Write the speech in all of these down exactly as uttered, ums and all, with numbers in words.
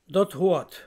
Dat hoort.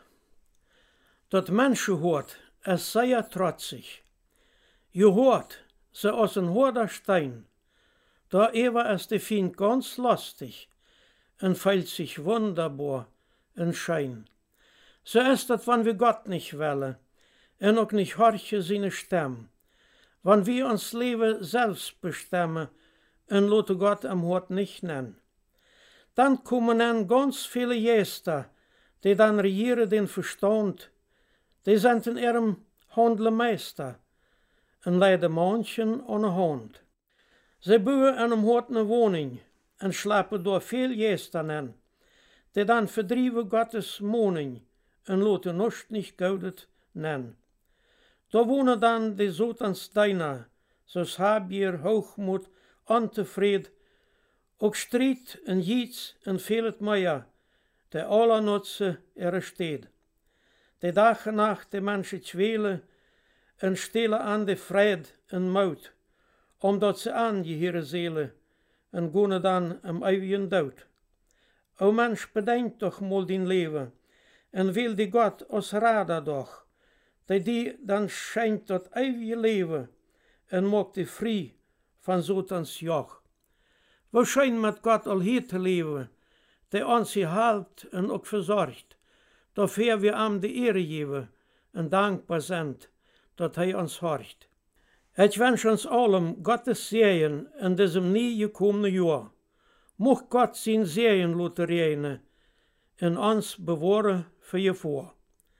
Dat mensen hoort, es sei ja trotzig. Je hoort, ze als een hoorder stein. Da ewer es de Find ganz lastig en feilt sich wunderbar en Schein. So ist dat, wann wir Gott nicht welle en ook nicht horche seine Stem. Wann wir uns Leben selbst bestemmen en lote Gott am Hort nicht nennen. Dann kommen dann ganz viele Geister, die dann regieren den Verstand, die sind in ihrem Handeln Meister en leiden manchen an een Hand. Sie bauen in einem Hort eine Wohnung en slapen door veel Geister in, die dann verdrieven Gottes Moning en lotennost nicht gaudet nennen. Da wohnen dann die Sotans Deiner, zoals Habier, Hoogmoed, Ontevrede, ook strijd en jiets en veel het meer, die alle nutze er steed. Die dag en nacht de mensen twelen en stelen aan de vrede en mout, omdat ze aangeheren zelen en gaan dan am eeuwigen dood. O mens, bedenk toch mal din leven en wil die God als rader doch, die die dan schenkt dat eeuwige leven en maakt die vrij van Sotans joch. We schijnen met God al hier te leven, die ons helpt en ook verzorgt, dafür wir am de Ehre geven en dankbaar zijn dat hij ons hoort. Ik wens ons allen Gottes Segen in diesem nie gekommenen Jahr. Mocht Gott zijn Segen laten regnen en ons bewaren voor je voor.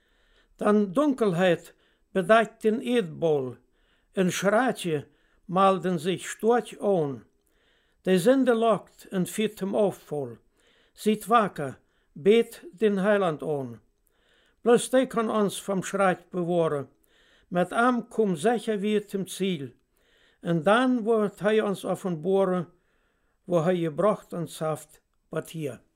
Dan Dunkelheit bedeckt den Erdball, en Schraatje malden sich storch aan. De Sünde lockt en fiert hem aufvoll. Ziet wakker, beet den Heiland aan. Bloß die kan ons vom Schraat bewaren. Met am kom sicher weer zum Ziel. En dan wordt hij ons offenbaren, wo hij gebracht ons heeft, wat hier.